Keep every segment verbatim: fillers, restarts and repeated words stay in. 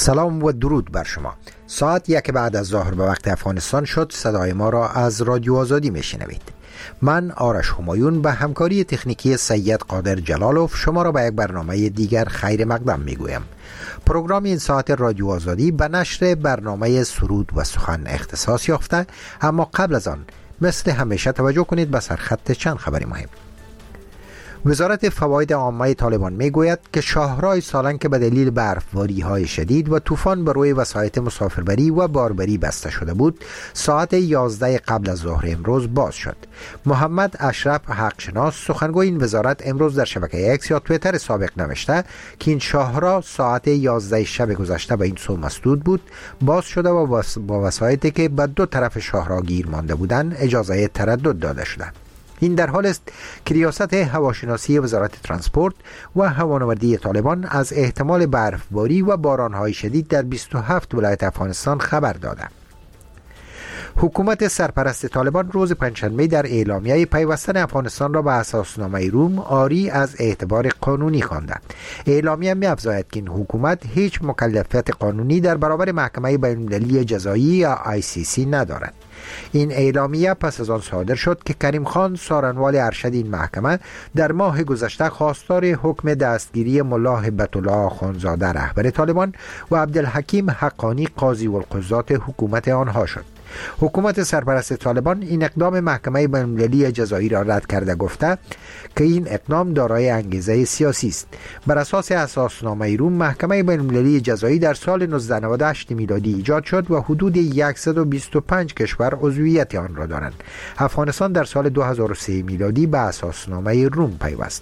سلام و درود بر شما. ساعت یک بعد از ظهر به وقت افغانستان شد. صدای ما را از رادیو آزادی میشنوید. من آرش همایون به همکاری تکنیکی سید قادر جلالوف شما را به یک برنامه دیگر خیر مقدم میگویم. پروگرام این ساعت رادیو آزادی به نشر برنامه سرود و سخن اختصاص یافته، اما قبل از آن مثل همیشه توجه کنید به سرخط چند خبری مهم. وزارت فواید عامه طالبان میگوید که شاهراه سالنگ که به دلیل برفباری‌های شدید و طوفان بر روی وسایط مسافربری و باربری بسته شده بود، ساعت یازده قبل از ظهر امروز باز شد. محمد اشرف حقشناس سخنگوی این وزارت امروز در شبکه ایکس یا توییتر سابق نوشته که این شاهراه ساعت یازده شب گذشته به این سو مسدود بود، باز شده و با وسایطی که به دو طرف شاهراه گیر مانده بودند اجازه تردد داده شده. این در حال است که ریاست هواشناسی وزارت ترانسپورت و هوانوردی طالبان از احتمال برفباری و بارانهای شدید در بیست و هفت ولایت افغانستان خبر داده. حکومت سرپرست طالبان روز پنجشنبه در اعلامیه پیوستن افغانستان را به اساسنامه روم عاری از اعتبار قانونی خوانده. اعلامیه می‌افزاید که این حکومت هیچ مکلفیت قانونی در برابر محکمه بین‌المللی جزایی یا آی سی سی ندارد. این اعلامیه پس از آن صادر شد که کریم خان سارنوال ارشد این محکمه در ماه گذشته خواستار حکم دستگیری ملا هبت الله آخوندزاده رهبر طالبان و عبدالحکیم حقانی قاضی القضات حکومت آنها شد. حکومت سرپرست طالبان این اقدام محکمه بین‌المللی جزایی را رد کرده، گفته که این اقدام دارای انگیزه سیاسی است. بر اساس اساسنامه روم محکمه بین‌المللی جزایی در سال نوزده نود و هشت میلادی ایجاد شد و حدود صد و بیست و پنج کشور عضویت آن را دارند. افغانستان در سال دو هزار و سه میلادی به اساسنامه روم پیوست.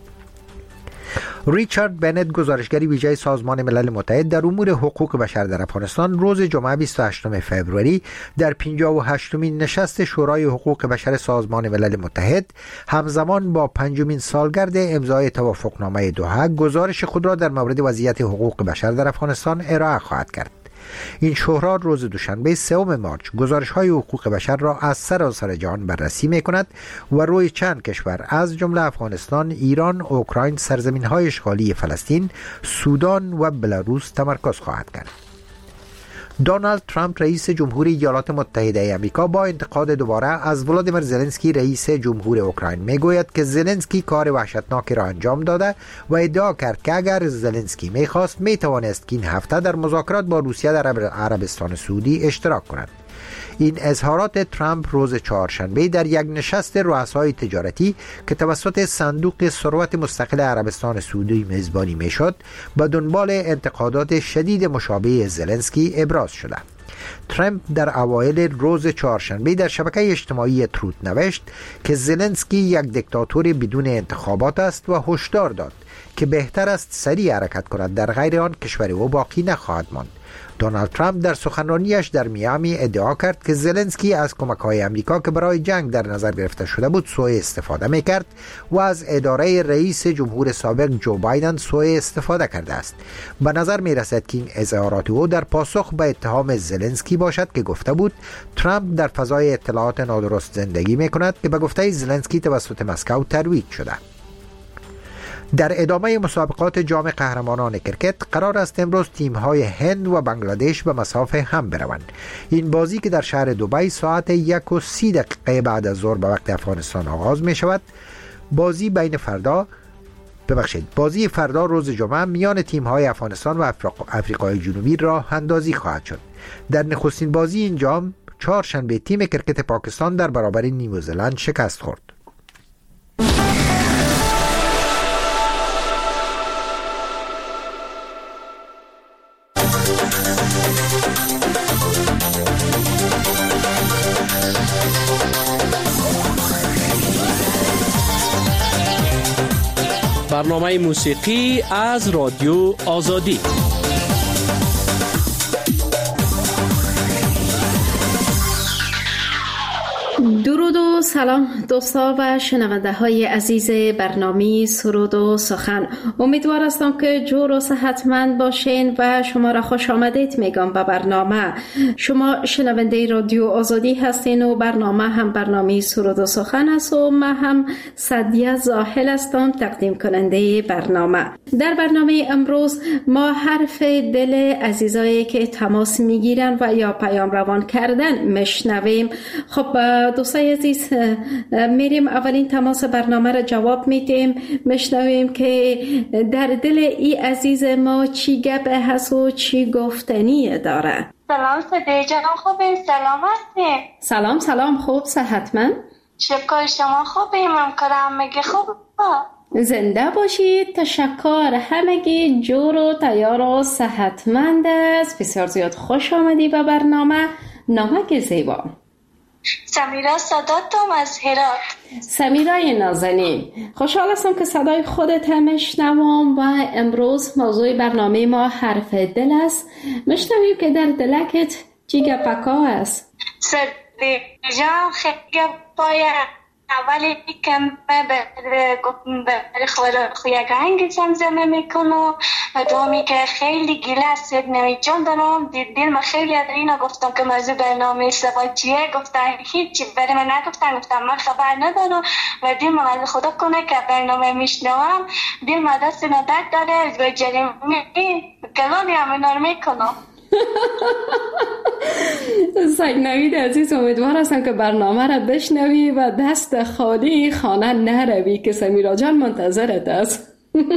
ریچارد بنت گزارشگر ویژه سازمان ملل متحد در امور حقوق بشر در افغانستان روز جمعه بیست و هشتم فوریه در پنجاه و هشتمین نشست شورای حقوق بشر سازمان ملل متحد همزمان با پنجمین سالگرد امضای توافقنامه دوحه گزارش خود را در مورد وضعیت حقوق بشر در افغانستان ارائه خواهد کرد. این شورا روز دوشنبه سوم مارس گزارش‌های حقوق بشر را از سراسر جهان بررسی می‌کند و روی چند کشور از جمله افغانستان، ایران، اوکراین، سرزمین‌های اشغالی فلسطین، سودان و بلاروس تمرکز خواهد کرد. دونالد ترامپ رئیس جمهوری ایالات متحده آمریکا با انتقاد دوباره از ولادیمیر زلنسکی رئیس جمهور اوکراین میگوید که زلنسکی کار وحشتناکی را انجام داده و ادعا کرد که اگر زلنسکی میخواست میتوانست که این هفته در مذاکرات با روسیه در عربستان سعودی اشتراک کند. این اظهارات ترامپ روز چهارشنبه در یک نشست رؤسای تجارتی که توسط صندوق ثروت مستقل عربستان سعودی میزبانی میشد به دنبال انتقادات شدید مشابه زلنسکی ابراز شده. ترامپ در اوایل روز چهارشنبه در شبکه اجتماعی تروت نوشت که زلنسکی یک دیکتاتور بدون انتخابات است و هشدار داد که بهتر است سریع حرکت کند، در غیر آن کشور او باقی نخواهد ماند. دونالد ترامپ در سخنرانیش در میامی ادعا کرد که زلنسکی از کمک‌های آمریکا که برای جنگ در نظر گرفته شده بود سوء استفاده می‌کرد و از اداره رئیس جمهور سابق جو بایدن سوء استفاده کرده است. به نظر می‌رسد که این اظهارات او در پاسخ به اتهام زلنسکی باشد که گفته بود ترامپ در فضای اطلاعات نادرست زندگی می‌کند که به گفته زلنسکی توسط مسکو ترویج شده. در ادامه مسابقات جام قهرمانان کرکت قرار است امروز تیم‌های هند و بنگلادش به مسافه هم بروند. این بازی که در شهر دبی ساعت یک و سی دقیقه بعد از ظهر به وقت افغانستان آغاز می شود. بازی بین فردا ببخشید بازی فردا روز جمعه میان تیم‌های افغانستان و آفریقای جنوبی راه اندازی خواهد شد. در نخستین بازی این جام چهارشنبه تیم کرکت پاکستان در برابر نیوزلند شکست خورد. برنامه موسیقی از رادیو آزادی. درود و سلام دوستا و شنونده های عزیز برنامه سرود و سخن. امیدوار هستم که جور و صحتمند باشین و شما را خوش آمدید میگم به برنامه. شما شنونده رادیو آزادی هستین و برنامه هم برنامه سرود و سخن است و من هم سعدیه زاهل هستم تقدیم کننده برنامه. در برنامه امروز ما حرف دل عزیزایی که تماس میگیرن و یا پیام روان کردن مشنویم. خب دوستای عزیز، میریم اولین تماس برنامه را جواب میدیم، مشنویم که در دل ای عزیز ما چی گپ هست و چی گفتنی داره. سلام صدیق جان، خوبه؟ سلام هستی؟ سلام سلام، خوب صحتمند؟ شکر، شما خوبه؟ ممکنم میگه خوب؟ زنده باشید. تشکر، همگی جور و تیار و صحتمند است. بسیار زیاد خوش آمدی به برنامه. نامک زیبا. سمیرا صداتم از هرات. سمیرای نازنین، خوشحال هستم که صدای خودت هم میشنوم و امروز موضوع برنامه ما حرف دل است. میشنویم که در دلکت چی گپکا است؟ صدیق جان، خیلی گپای اولی که به خویگانگ زمزمه میکنم و دومی که خیلی گله از سیدنوی جان دارم. دل من خیلی از اینا گفتم که موضوع برنامه سبا چیه، گفتن هیچی برای من نگفتن، گفتم من خبر ندارم و دل من از خدا کنه که برنامه میشنوم. دل من دست ندرد داره و جریمه کلامی هم اینا رو میکنم. سگ نوید عزیز، امیدوار هستم که برنامه را بشنوی و دست خالی خانه نروی که سمیرا جان منتظرت است.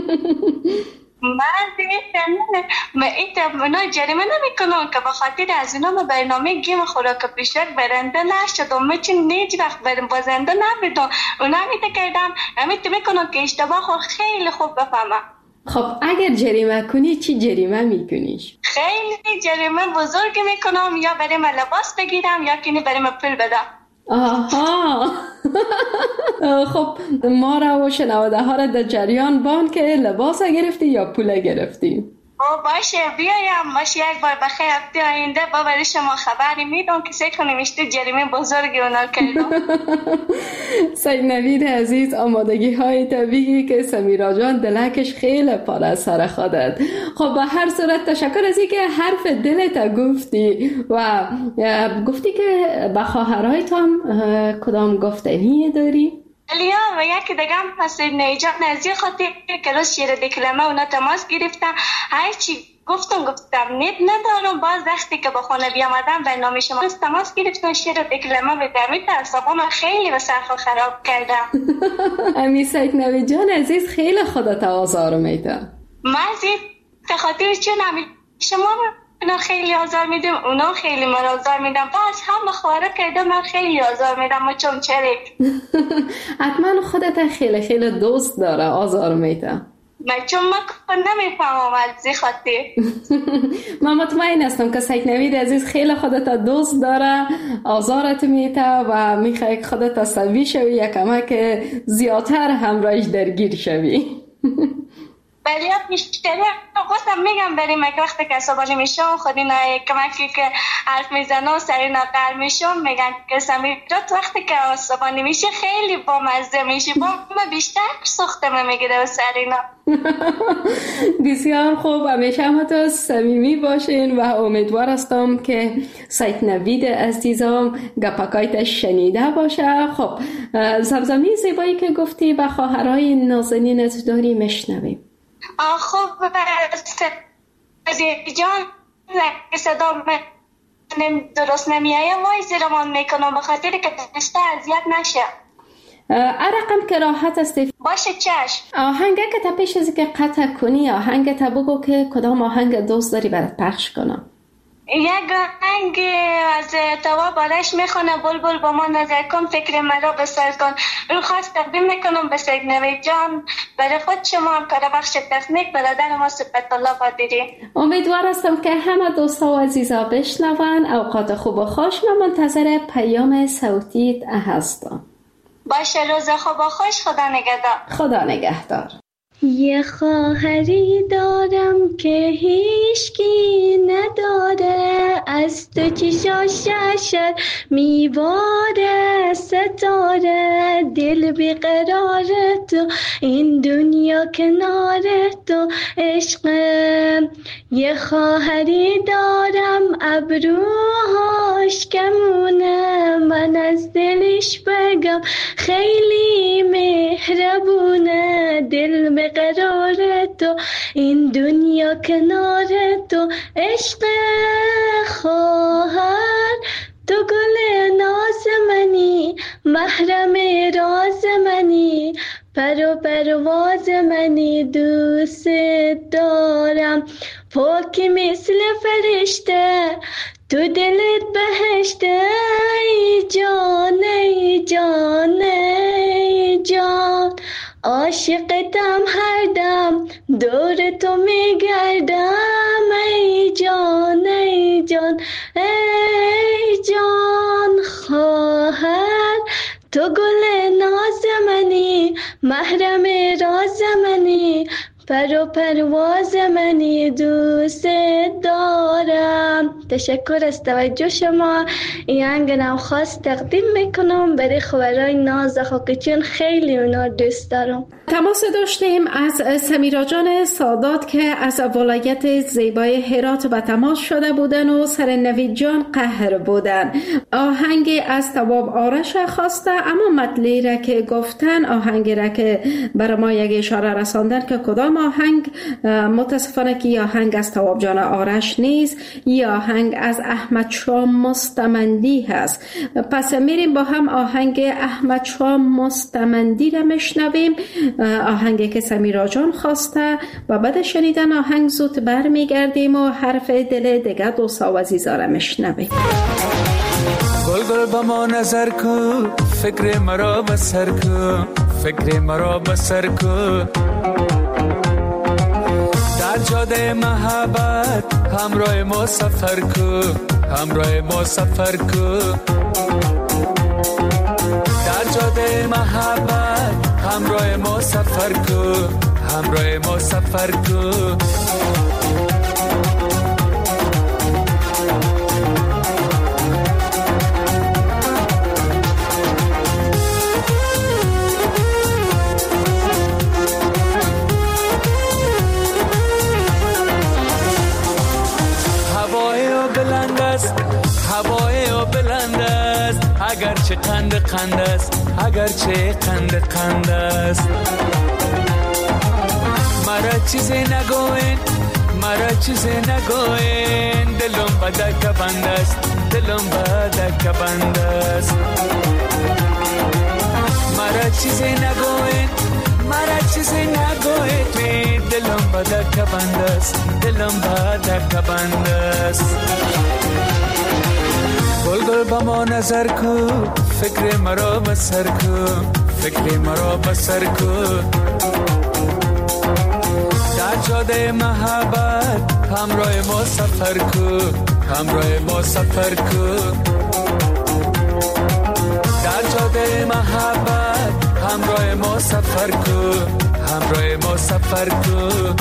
من دیگه من اینا جریمه نمی کنم که بخاطر از اینا ما برنامه گیم خوراک پیشک برنده نشدم. من چون نیج وقت برم بازنده نبیدم اونا میده کردم امیت میکنم که اشتباه خود خیلی خوب بفهمم. خب اگر جریمه کنی چی جریمه میکنیش؟ خیلی جریمه بزرگ میکنم، یا برای من لباس بگیرم یا کنی برای من پول بدم. آها. خب ما را و شنونده ها را در جریان بان که لباس گرفتی یا پول گرفتی؟ او باشه بیایم، باشه یک بار بخیر هفته آینده با برای شما خبری میدم که سه کنیم اشتی جریمه بزرگی اونا کردم. سید نوید عزیز، آمادگی های طبیعی که سمیرا جان دلکش خیلی پر از سر خودت. خب به هر صورت تشکر از اینکه حرف دلت گفتی و گفتی که به خواهرایتان کدام گفتنی داری؟ لیا و یکی دیگه هم پس نیجان نزدیک خاطر که روز شیر دکلمه اونا تماس گرفتم، هرچی گفتم گفتم نیت ندارم. باز وقتی که با خانه بیامدم برنامه شما تماس گرفتم شیر دکلمه به دمی ترسابا من خیلی به سرخو خراب کردم. امی سید نوید جان عزیز، خیلی خودت آزار میدم. مزید تخاطر چون امی شما اونا خیلی آزار میدم، اونا خیلی من آزار میدم، باز هم خواهره کرده من خیلی آزار میدم. ما چون چرک حتما خودت خیلی خیلی دوست داره آزار میدم. من چون من نمیفهمم از زی خاطر. من مطمئن هستم که سید نوید عزیز خیلی خودت دوست داره، آزارت میده و میخوای خودت سوی شوی یا کمک زیادتر همراهش درگیر شوی. ولی بیشتری خواستم میگم بریم یک وقت که عصبانی میشم خود اینا کمکی که حرف میزنم سر اینا قر میشم میگن که سمیرات وقتی که عصبانی میشه خیلی با مزه میشه، با من بیشتر سختم میگیره سر اینا. بسیار خوب، همیشه هم تو صمیمی باشین و امیدوار هستم که سید نوید عزیزم گپکایت شنیده باشه. خب زمزمه زیبایی که گفتی به خواهرای نازنینت داری مشنویم. خب صدیق جان صدا درست نمیایه وای زیرمان میکنم بخاطر که دسته اذیت نشه. رقم که راحت است. باشه چشم. آهنگه که تا پیش از که قطع کنی آهنگ تا بگو که کدام آهنگ دوست داری برات پخش کنم. یک آهنگ از توا بالش میخونه بلبل با ما نظر کن فکر مرا بسر کن. رو خواست تقدیم میکنم به سید نوید جان، برای خود شما هم کار بخش تکنیک برادر ما سبت الله قادری. امیدوار هستم که همه دوستا و عزیزا بشنون. اوقات خوب و خوش. من منتظر پیام صوتیت هستم. باشه روز خوب و خوش. خدا نگهدار. خدا نگهدار. یه خواهری دارم که هیچکی نداره، از تو چشاش شد میباره ستاره، دل بیقرار تو این دنیا کنار تو عشقم. یه خواهری دارم ابروهاش کمونه، من از دلش بگم خیلی مهربونه، دل به قرار تو این دنیا کنار تو عشق خواهر. تو گل ناز منی، محرم راز منی، پر و پرواز منی، دوست دارم پاکی مثل فرشته، تو دلت بهشته. ای جان ای جان ای جان، عاشقتم هر دم، دور تو میگردم. ای جان ای جان ای جان خواهر، تو گل ناز منی، محرم راز منی، پر و پرواز منی، دوست دارم. تشکر از توجه شما. این آهنگم خاص تقدیم میکنم برای خبرای نازخ که چون خیلی اونا دوست دارم. تماس داشتیم از سمیرا جان سادات که از ولایت زیبای هرات به تماس شده بودن و سر نوید جان قهر بودن. آهنگ از تواب آرش خواسته، اما مطلعی را که گفتن، آهنگی را که برای ما یک اشاره رساندن که کدام آهنگ، متاسفانه که آهنگ از تواب جان آرش نیست، یا آهنگ از احمد شاه مستمندی هست. پس میریم با هم آهنگ احمد شاه مستمندی را میشنویم، آهنگی که سمیرا جان خواسته، و بعد شنیدن آهنگ زود بر میگردیم و حرف دل دیگه دوستا و عزیزا را میشنویم. گل گل با ما نظر کو، فکر مرا بسر کو، فکر مرا بسر کو، در جاده محبت همراه ما سفر کو، همراه ما سفر کو، در جاده محبت همراه ما سفر کو، همراه ما سفر کو. هوای او بلند است، اگر چه قند قند است، اگر چه قند قند است. مرا چیزی نگوین، مرا چیزی نگوین، دلم بدک بند است، دلم بدک بند است. مرا چیزی نگوین، مرا چیزی نگوین، دلم بدک بند است، دلم بدک بند است. گل گل با ما نظر کو، فکر مرا بسر کو، فکر مرا بسر کو، در جاده محبت همراه ما سفر کو، همراه ما سفر کو، در جاده محبت همراه ما سفر کو، همراه ما سفر کو.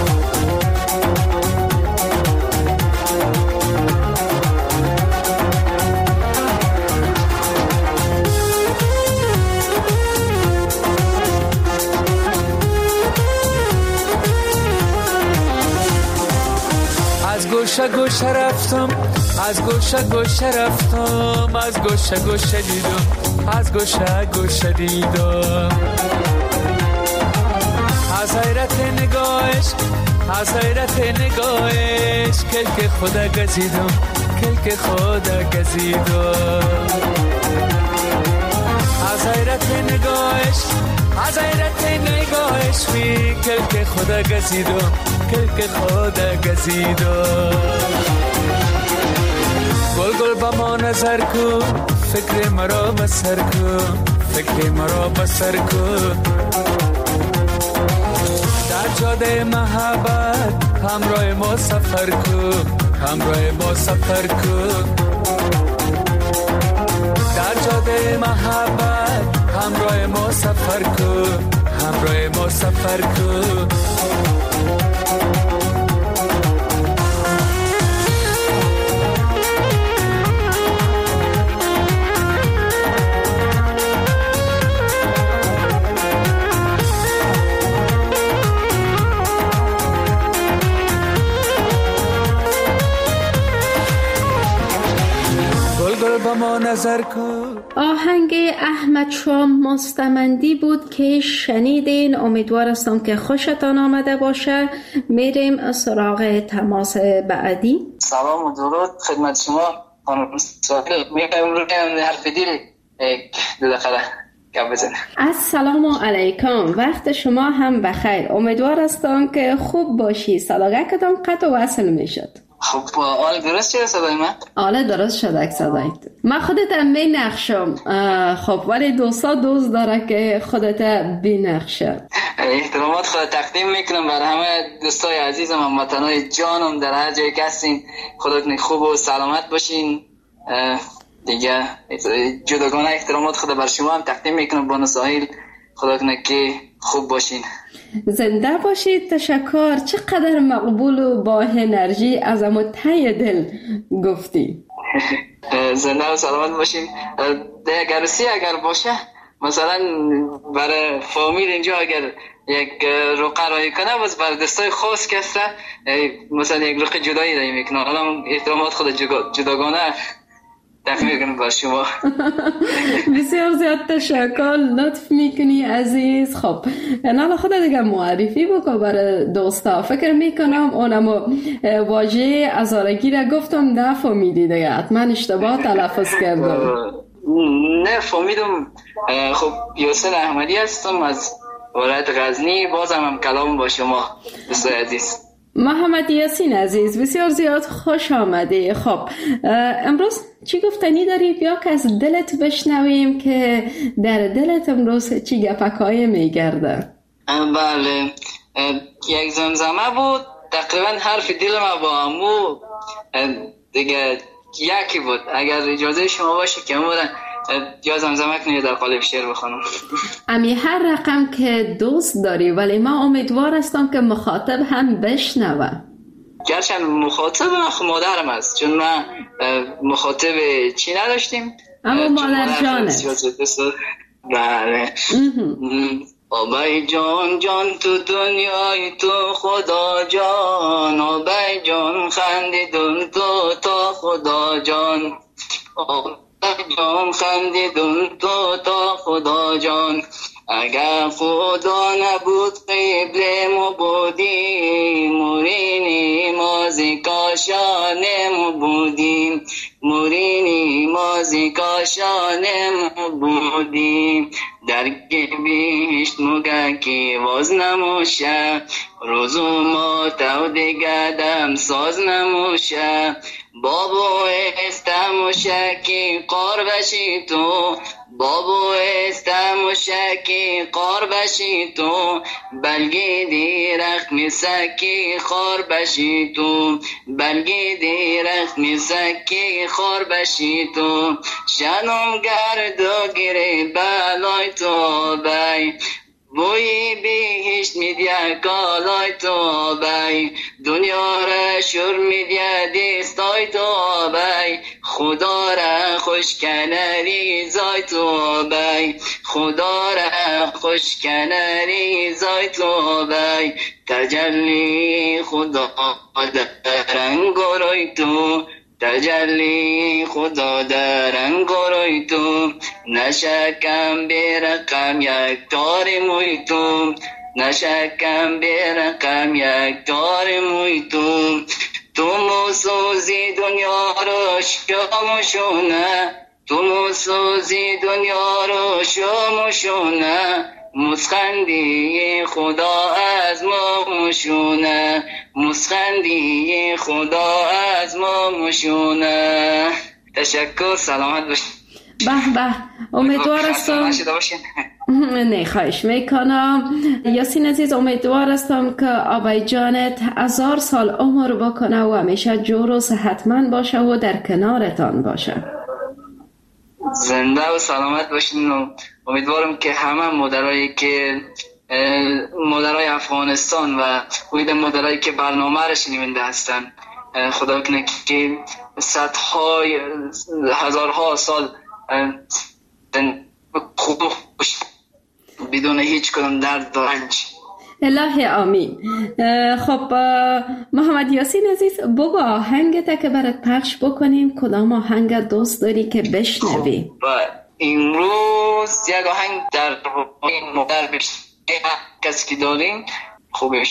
گوشه گوشه رفتم، از گوشه گوشه رفتم، از گوشه گوشه دیدم، از گوشه گوشه دیدم. از حیرت نگاهش، از حیرت نگاهش، کلک خدا گزیدم، کلک خدا گزیدم. از حیرت نگاهش، از حیرت نگاهش، می کلک خدا گزیدم، کلک خدا گزیدم. گل گل با ما نظر کو، فکر مرا بسر کو، فکر مرا بسر کو، در جاده محبت همراه ما سفر کو، همراه ما سفر کو، در جاده محبت همراه ما سفر کو، همراه ما سفر کن. با ما نظر کن. آهنگ احمد شام مستمندی بود که شنیدین. امیدوار هستم که خوشتان آمده باشه. میریم سراغ تماس بعدی. سلام و درود خدمت شما خانم ساحل. میخوایم رو کنم حرف دیل دو دقیقه گپ بزنم. السلام علیکم، وقت شما هم بخیر. امیدوار هستم که خوب باشی. صداقتان قطع و وصل میشد. خب آله درست شده صدای من؟ آله درست شده صدایت. من خودت می نقشم. خب ولی دوستا دوست داره که خودت بینقشه. احترامات خود تقدیم میکنم برای همه دوستای عزیزم، هموطنای جانم در هر جای که هستین. خودتون خوب و سلامت باشین. دیگه جداگانه احترامات خود بر شما هم تقدیم میکنم بانو ساحل. خودتون که خوب باشین. زنده باشید. تشکر. چقدر مقبول و با انرژی از امو ته دل گفتی. زنده و سلامت باشین. دیگه عروسی اگر باشه مثلا برای فامیل اینجا اگر یک رقعه رایی کنه بس بر دستای خاص کسته مثلا یک رقعه جدایی رایی میکنه. حالا احترامات خود جداگانه تقدیم میکنم بر شما. بسیار زیاد تشکر، لطف میکنی عزیز. خب نه خدا دیگه معرفی بکن برای دوستا. فکر میکنم اونم واژه ازارگی را گفتم نفهمیدی دیگه، حتما اشتباه تلفظ کردم. نه فهمیدم. خب یاسر احمدی هستم از ولایت غزنی. بازم هم کلام با شما دوستای عزیز. محمد یاسین عزیز بسیار زیاد خوش آمده. خب امروز چی گفتنی داری؟ بیا که از دلت بشنویم که در دلت امروز چی گپکای میگرده. بله یک زمزمه بود تقریبا حرف دل ما با امو دیگه یکی بود. اگر اجازه شما باشه که امو یا زمزمه کنی در قالب شعر بخونم. امی هر رقم که دوست داری، ولی ما امیدوار هستم که مخاطب هم بشنوه. گرچه مخاطب من مادرم است، چون ما مخاطب چی نداشتیم اما مادر جانه. بله. آبای جان جان تو دنیای تو خدا جان، آبای جان خندیدون تو تا خدا جان، آبای جان خندیدون تو تا خدا جان. اگر خدا نبود قبل ما بودیم، مورینی مازی کاشان ما بودیم، مورینی مازی کاشان ما بودیم. در گبیشت مگه که واز نموشه، روزو ما تو دیگه دم ساز نموشه. بابو استموشه که قار بشی تو، بابو استموشه که قار بشی تو. بلگی دیرخ میسکی خار بشی تو، بلگی دیرخ میسکی خار بشی تو. شنم گردو گیری بلای تو بای، بوی بیهشت میدیا کالای تو بای. دنیا را شور میدیا دستای تو بای، خدا را خوش کنری زای تو بای، خدا را خوش کنری زای تو بای. تجلی خدا در انگاروی تو، تجلی خدا در انگاروی تو. نشکم برقم یک تار موی تو، نشکم برقم یک تار موی تو. تو موسوزی دنیا رو شمشونه، تو موسوزی دنیا رو شمشونه. مسخندی خدا از ما مشونه، مسخندی خدا از ما مشونه. تشکر، سلامت باشید. به به، امیدوار هستم. نه خواهش میکنم یاسین عزیز، امیدوار هستم که آبای جانت هزار سال عمر بکنه و همیشه جور و صحتمند باشه و در کنارتان باشه. زنده و سلامت باشین و امیدوارم که همه مادرایی که مادرای افغانستان و وید مادرایی که برنامه را شنونده هستن. خدا کنه که صدهای هزارها سال خوب بدون هیچ کدام درد و رنج. الهی آمین. خب محمد یاسین عزیز، بگو آهنگت که برات پخش بکنیم کدام آهنگ دوست داری که بشنوی؟ خب امروز یک آهنگ در مادر بشه کسی که داریم خوبش.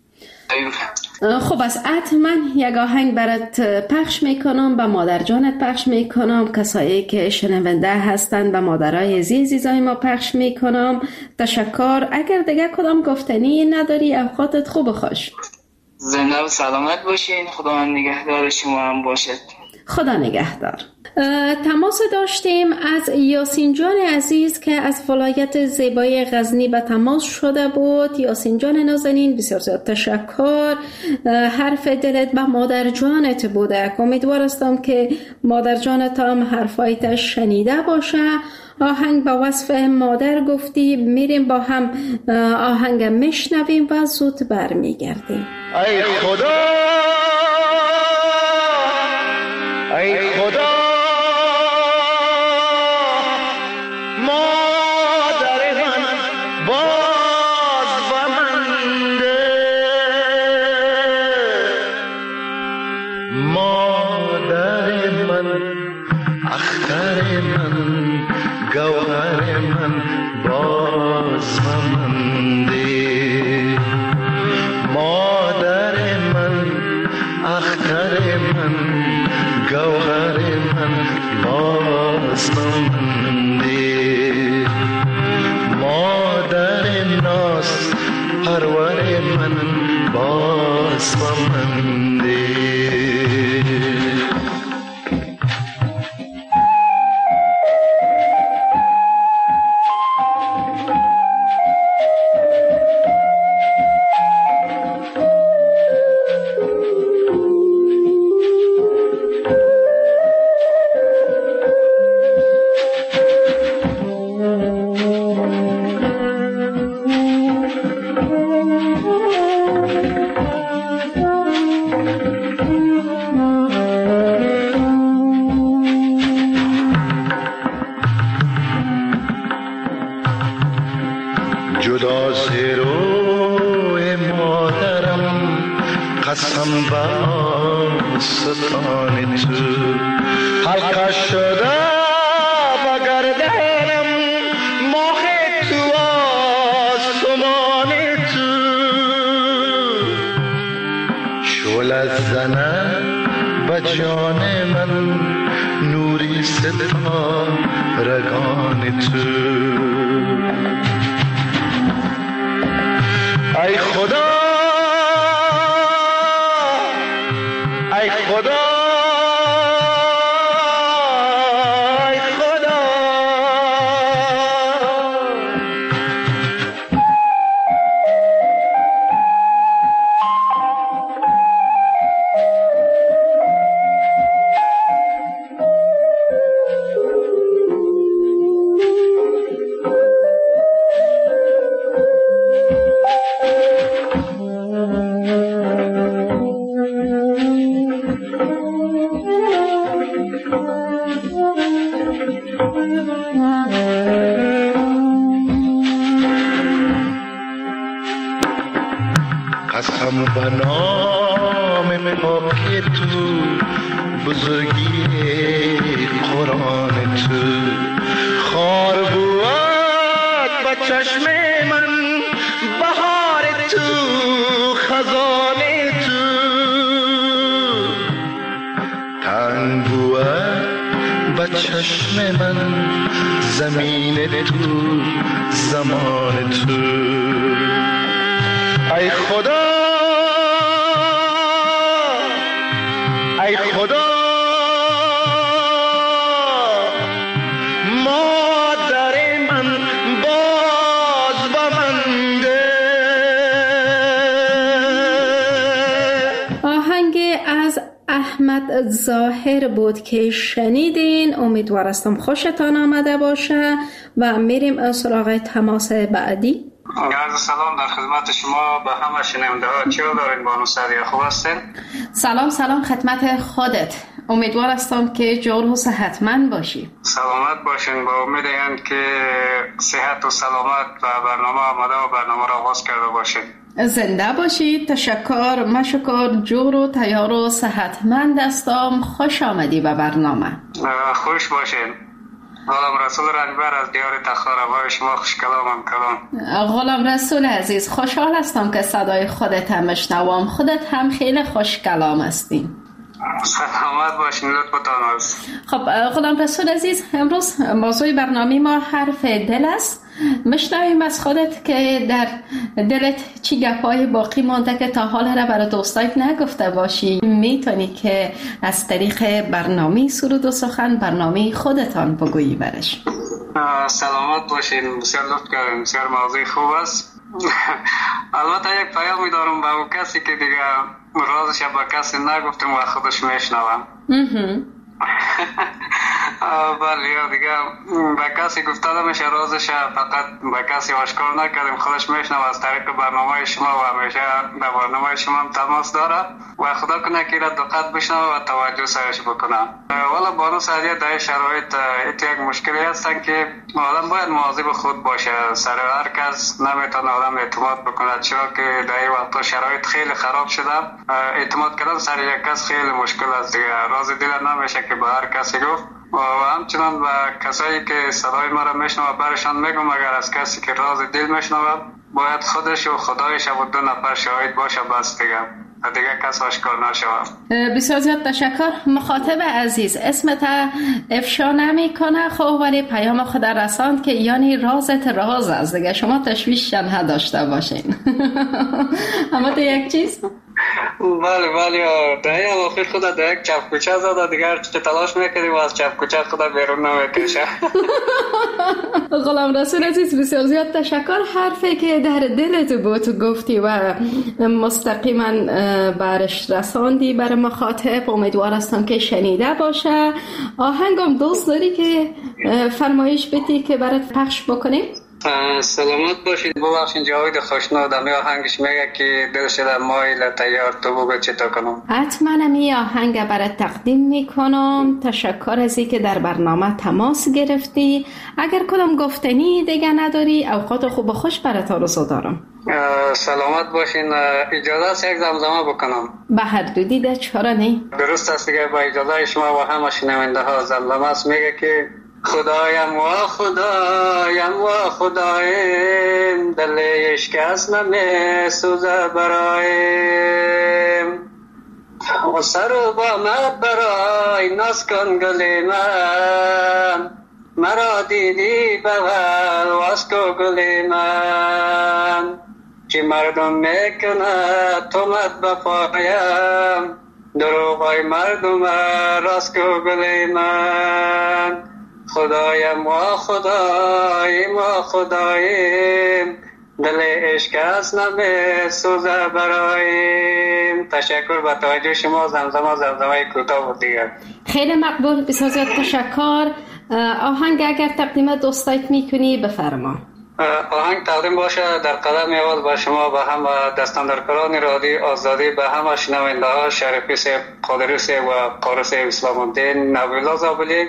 خب از حتما یک آهنگ برات پخش میکنم، به مادر جانت پخش میکنم، کسایی که شنونده هستن به مادرای عزیزای ما پخش میکنم. تشکر. اگر دیگه کدام گفتنی نداری اوقاتت خوب و خوش. زنده و سلامت باشین. خدا نگهدار شما هم باشد. خدا نگهدار. تماس داشتیم از یاسین جان عزیز که از ولایت زیبای غزنی به تماس شده بود. یاسین جان نازنین بسیار زیاد تشکر. حرف دلت به مادر جانت بوده. امیدوار هستم که مادر جانت هم حرفایت شنیده باشه. آهنگ با وصف مادر گفتی، میریم با هم آهنگ میشنویم و زود برمیگردیم. ای خدا ای خدا مادر من باز و منده، مادر من اختر من گوهر من باز و منده، مادر من اختر من گوهر من باز مانده، مادر ناز پرور من باز مانده. جدا زیروی مادرم قسم با ستان تو، حلقه شده با گردنم ماه تو آسمان تو، شعله زنه به جان من نوری ستا رگان تو. ای خدا ای خدا ای خدا قسم به نام پاک تو، بزرگی قرآن تو، خار بود به چشم من بهار تو، خزان تو، تنگ بود به چشم من زمین تو، زمان تو. ای خدا ای خدا مادر من باز و منده. آهنگ از احمد ظاهر بود که شنیدین. امیدوارستم خوشتان آمده باشه و میریم سراغ تماس بعدی. عرض سلام در خدمت شما به همه شنونده ها. چه دارین بانو سعدیه، خوب هستین؟ سلام سلام خدمت خودت. امیدوار هستم که جور و صحتمند باشی. سلامت باشین. با امید این که صحت و سلامت و برنامه آماده و برنامه را آغاز کرده باشین. زنده باشید. تشکر. مشکر. جور و تیار و صحتمند هستم. خوش آمدی به برنامه. خوش باشین. غلام رسول رنجبر از دیار تخار. آقای شما خوش کلامم کلام. غلام رسول عزیز، خوشحال هستم که صدای خودت هم میشنوم. خودت هم خیلی خوش کلام هستی. سلامت باشین. لطفتان است. خب غلام رسول عزیز، امروز موضوع برنامه ما حرف دل است. میشنویم از خودت که در دلت چی گپای باقی مانده که تا حال را برای دوستایت نگفته باشی. میتونی که از طریق برنامه سرود و سخن برنامه خودتان بگویی برش. سلامت باشین. بسیار لطف کردین. بسیار موضوع خوب است. البته یک پیامی دارم به اون کسی که دیگه رازش به کسی نگفتم و خودش میشنوم. بله یا دیگه به کسی گفته نمیشه رازش، فقط به کسی آشکار نکردیم، خودش میشنوه از طریق برنامه شما و همیشه به برنامه شما هم تماس داره و خدا کنه که را دقت بشنوه و توجه سرش بکنه. والا بانو سعدیه در شرایط یک مشکلی هستن که آدم باید مواظب خود باشه. سر هر کس نمیتونه آدم اعتماد بکنه، چرا که در این وقتا شرایط خیلی خراب شده. اعتماد کردن سر یک کس خیلی مشکل است دیگه. راز دل نمیشه که به هر کسی گفت و همچنان به کسایی که صدای ما را میشنوه برشان میگم اگر از کسی که راز دل میشنوه باید خودش و خدایش و دو نفر شاهد باشه بس دیگه دیگه کس آشکار نشوه. بسیار زیاد تشکر. مخاطب عزیز، اسمت افشا نمی کنه خب ولی پیام خود رساند که یعنی رازت راز است دیگه، شما تشویش نداشته باشین. اما تو یک چیز بله بله در این اواخر خدا در یک چپ کوچه زده دیگر چه تلاش میکردیم و از چپ کوچه خدا بیرون نمیکشه. غلام رسول عزیز بسیار زیاد تشکر. حرفی که در دلت بود گفتی و مستقیما برش رساندی برای مخاطب، امیدوار هستم که شنیده باشه. آهنگم دوست داری که فرمایش بدی که برات پخش بکنیم؟ سلامت باشید. ببخشید جاوید خوشنودم یا آهنگش میگه که دل شده مایل تیار تو بگو چه تا کنم. حتما می آهنگ برات تقدیم میکنم. تشکر از اینکه در برنامه تماس گرفتی. اگر کدام گفتنی دیگه نداری اوقات خوب و خوش برات آرزو دارم. سلامت باشین. اجازه است یک زمزمه بکنم؟ به هر دو دیده چرا نه؟ درست است دیگه. با اجازه شما و همه شنونده ها زمزمه است میگه که خدایم و خدایم و خدایم دل عشق از نمی سوزه برایم و سر و بامت برای ناز کن گل من مرا دیدی بغل واس کو گل من چی مردم میکنه تو مت بپایم دروغای مردم راست کو گل من خدایم و خدایم و خدایم دل عشق از نمی سوزه برایم. تشکر به توجه شما. زمزمه زمزمه کوتاه بود دیگه. خیلی مقبول. بسیار زیاد تشکر. آهنگ اگر تقدیم دوستایت میکنی بفرما. آهنگ تقدیم باشه در قدم اول به شما به هم دستاندرکاران رادیو آزادی، به همه شنونده ها، شریفی صاحب، قادری صاحب و قاری صاحب اسلام الدین، نبیلا زابلی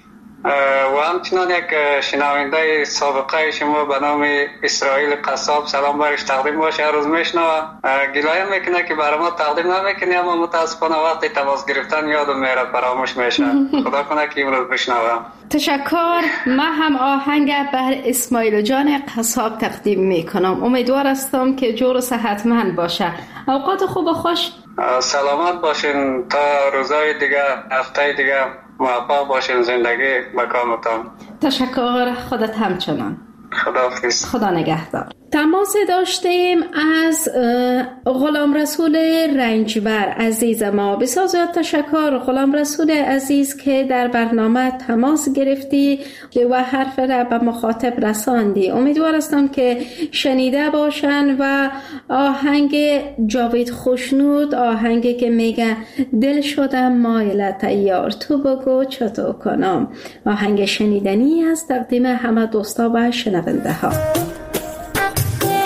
و همچنان یک شنونده سابقه شما به نام اسرائیل قصاب سلام برش تقدیم باشه. هر روز میشنوه گلایه میکنه که برای ما تقدیم نمیکنه اما متاسفانه وقتی تماس گرفتن یادم میره فراموش میشه. خدا کنه که امروز بشنوه. تشکر. من هم آهنگ بر اسماعیل جان قصاب تقدیم میکنم. امیدوار هستم که جور و صحتمند باشه. اوقات خوب و خوش. سلامت باشین تا روزای دیگه، هفته دیگه موفق باشین. زندگی مکامتان. تشکر. خودت همچنان. خداحافظ. خدا نگهدار. تماس داشتیم از غلام رسول رنجبر عزیز ما. بسیار زیاد تشکر غلام رسول عزیز که در برنامه تماس گرفتی و حرف را به مخاطب رساندی. امیدوار هستم که شنیده باشن و آهنگ جاوید خوشنود، آهنگی که میگه دل شدم مایل تیار تو بگو چطور کنم، آهنگ شنیدنی است تقدیم همه دوستا و شنونده ها.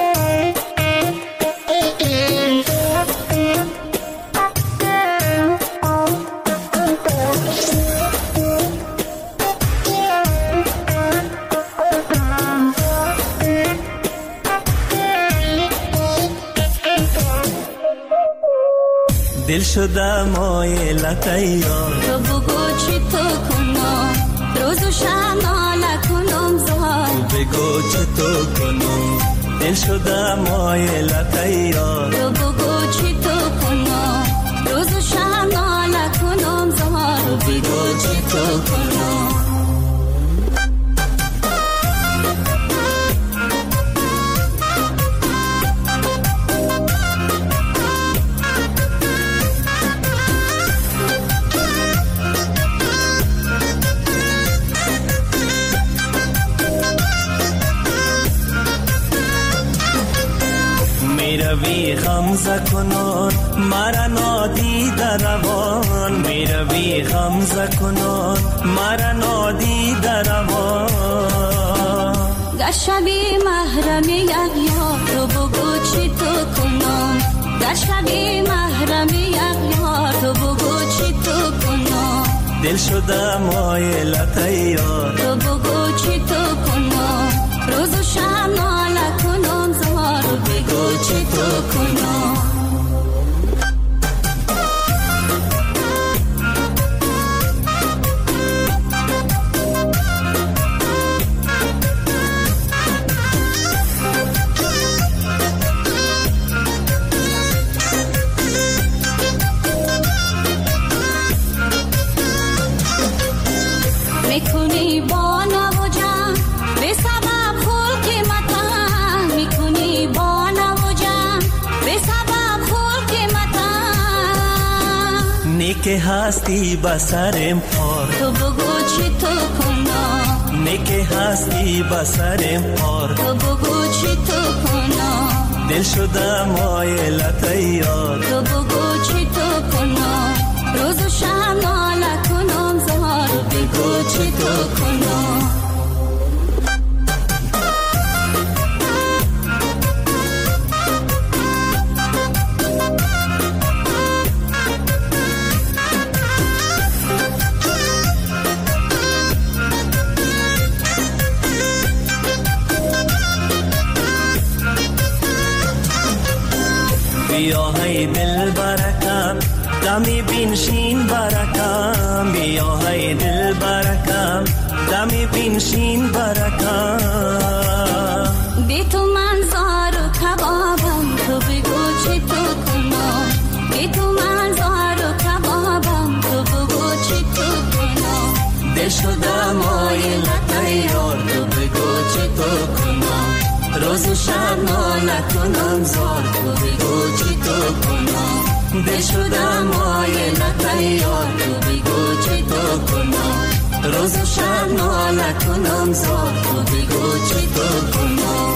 دل شده مایلت یار. تو بگو چی تو کنم روز و شب ناله کنم زار. تو بگو چی تو کنم دل شده مایلت یار. تو بگو چی تو کنم روز و شب ناله کنم زار. تو بگو چی تو کنم. میروی خمزه کنان مرا نادیده روان. میروی خمزه کنان مرا نادیده روان. در شبی محرم یک یار تو بگو چی تو کنم. در شبی محرم یک یار تو بگو چی تو کنم. دل شده مایلت یار. تو بگو چی تو کنم روز و شب ناله کنم زار. تو بگو چی تو کنم. میکنی با نوجم به سبب خلق متن. میکنی با نوجم به سبب خلق متن. نیک هستی بسرم پار. تو بگو چی تو کنم. نیک هستی بسرم پار. تو بگو چی تو کنم. دل شده مایلت یار. تو بگو چی تو کنم روز و شب ناله کنم زار. تو بگو چی تو کنم. بیا های دل برکم دمی بینشین برکم. بیا های دل برکم دمی بینشین برکم. بی تو من زار و کبابم. تو بگو چی تو کنم. بی تو من زار و کبابم. تو بگو چی تو کنم. دل شده مایلت یار. تو بگو چی تو کنم روز و شب ناله کنم زار. تو بگو چی تو کنم. دل شده مایلت یار. تو بگو چی تو کنم روز و شب ناله کنم زار. تو بگو چی تو کنم.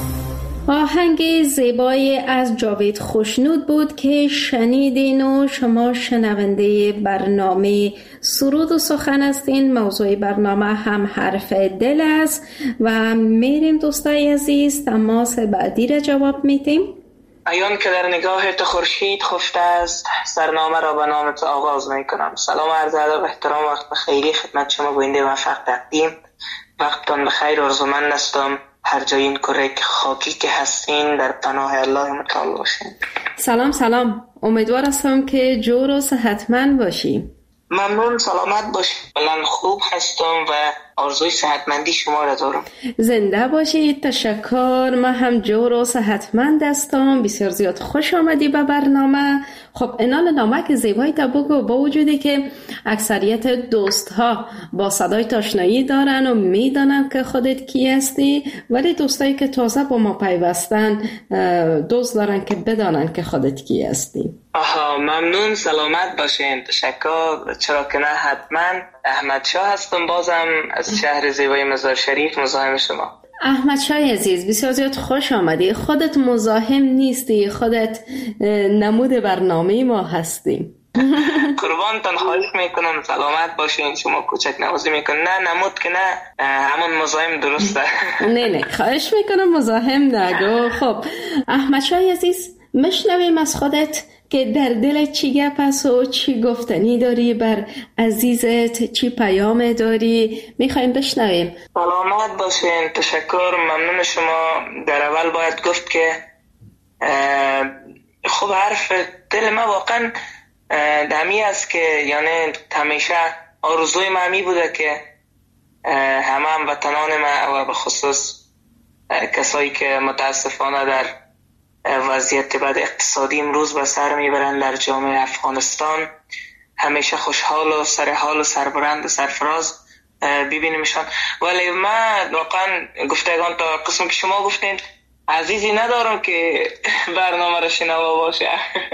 آهنگ زیبایی از جاوید خوشنود بود که شنیدین و شما شنونده برنامه سرود و سخن هستین. موضوع برنامه هم حرف دل است و میریم دوستای عزیز تماس بعدی را جواب میدیم. ایان که در نگاه تو خورشید خفته است سرنامه را به نام تو آغاز میکنم. سلام عرض ادب و احترام وقت بخیری خدمت شما گوینده موفق تقدیم. وقتتان بخیر آرزومند هستم هر جای این کره خاکی که هستین در پناه الله متعال باشین. سلام سلام، امیدوار هستم که جور و صحتمند باشی. ممنون، سلامت باشی. بلند خوب هستم و آرزوی صحتمندی شما را دارم. زنده باشید. تشکر. ما هم جور و صحتمند هستم. بسیار زیاد خوش آمدی به برنامه. خب اینال نامک زیبایی تا بگو، با وجودی که اکثریت دوست ها با صدای آشنایی دارن و میدانن که خودت کی هستی، ولی دوستایی که تازه با ما پیوستن دوست دارن که بدانن که خودت کی هستی. آها، ممنون، سلامت باشین. تشکر. چرا که نه، حتما. احمد شاه هستم، بازم از شهر زیبای مزار شریف مزاحم شما. احمد شاه عزیز، بسیار زیاد خوش آمدی. خودت مزاحم نیستی، خودت نمود برنامه ما هستی. قربانتان، خواهش میکنم سلامت باشین. شما کوچک نوازی میکنن. نه نمود که نه، همون مزاحم درسته. نه نه، خواهش میکنم مزاحم نگو. خب احمد شاه عزیز، مشنویم از خودت که در دل چی گپ است و چی گفتنی داری بر عزیزت، چی پیام داری، میخوایم بشنویم. سلامت باشین. تشکر، ممنون شما. در اول باید گفت که خب حرف دل ما واقعا دمی است که یعنی همیشه آرزوی من می بوده که همه هم وطنان ما و به خصوص کسایی که متاسفانه در وضعیت بد اقتصادی امروز به سر میبرند در جامعه افغانستان همیشه خوشحال و سرحال و سربلند و سرفراز ببینیمشان. ولی من واقعا گفتگان تا قسم که شما گفتین عزیزی ندارم که برنامه را شنوا باشه.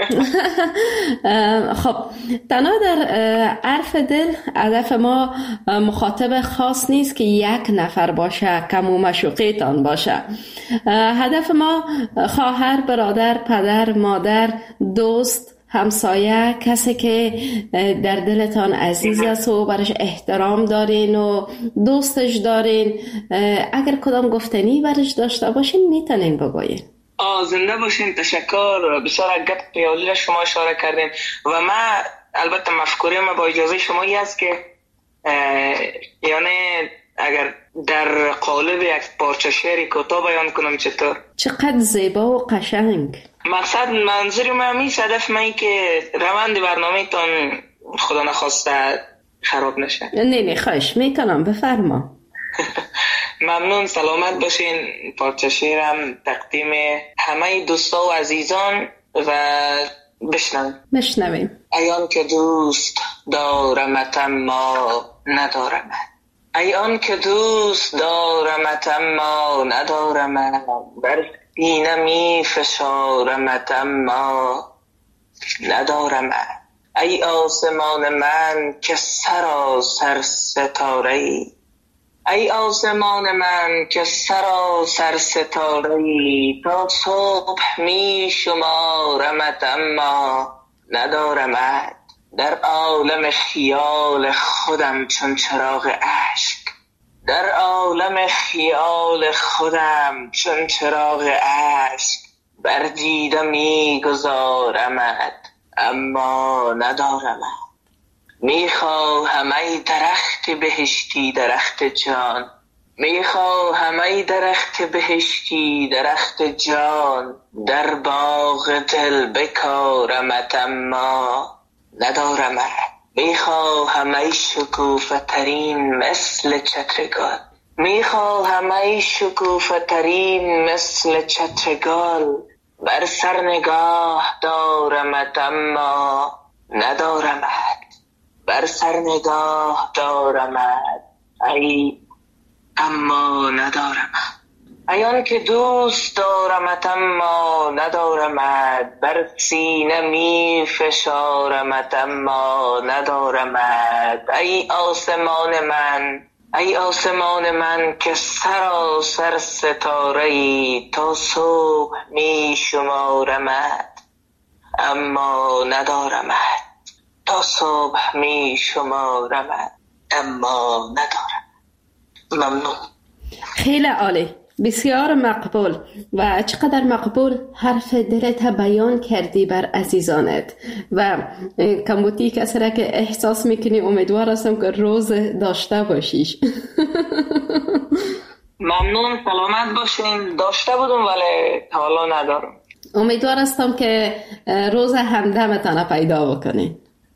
خب تنها در عرف دل هدف ما مخاطب خاص نیست که یک نفر باشه، کم و مشوقیتان باشه. هدف ما خواهر، برادر، پدر، مادر، دوست، همسایه، کسی که در دلتان عزیز است و برش احترام دارین و دوستش دارین، اگر کدام گفتنی برش داشته باشین میتونین بگوین. آه زنده باشین. تشکر. بسیار گپ پیالی را شما اشاره کردین و ما البته مفکوره ما با اجازه شما ای است که یعنی اگر در قالب یک پارچه شعری کوتاه بیان کنم چطور؟ چقدر زیبا و قشنگ. مقصد منظور من میست، هدف من که روند برنامه تان خدا نخواسته خراب نشه. نه نه خواهش میکنم بفرما. ممنون. سلامت باشین. پارچه شعرم تقدیم همه دوستا و عزیزان و بشنویم. بشنویم. ای آن که دوست دارمت اما ندارمت، ای آن که دوست دارمت اما ندارمت، بر سینه می فشارمت اما ندارمت. ای آسمان من که سراسر ستاره ای، ای آسمان من که سراسر ستاره ای، تا صبح می شمارمت اما ندارمت. در عالم خیال خودم چون چراغ اشک، در عالم خیال خودم چون چراغ اشک، بر دیده می گذارمت اما ندارمت. میخواهم ای درخت بهشتی درخت جان، میخواهم ای درخت بهشتی درخت جان، در باغ دل بکارمت اما ندارمت. میخواهم ای شکوفه ترین مثل چترگال، میخواهم ای شکوفه ترین مثل چترگال، بر سر نگاه دارمت اما ندارمت، بر سر نگاه دارمت ای اما ندارمت. ای آن که دوست دارمت اما ندارمت، بر سینه می فشارمت اما ندارمت. ای آسمان من، ای آسمان من که سراسر ستاره ای، تا صبح می شمارمت اما ندارمت، تا صبح می شمارمت اما ندارم. ممنون. خیلی عالی، بسیار مقبول و چقدر مقبول حرف دلت بیان کردی بر عزیزانت و کمبوتی کسی را که احساس میکنی امیدوار هستم که روز داشته باشیش. ممنون. سلامت باشین. داشته بودم ولی حالا ندارم. امیدوار هستم که روز همدمتان پیدا بکنین.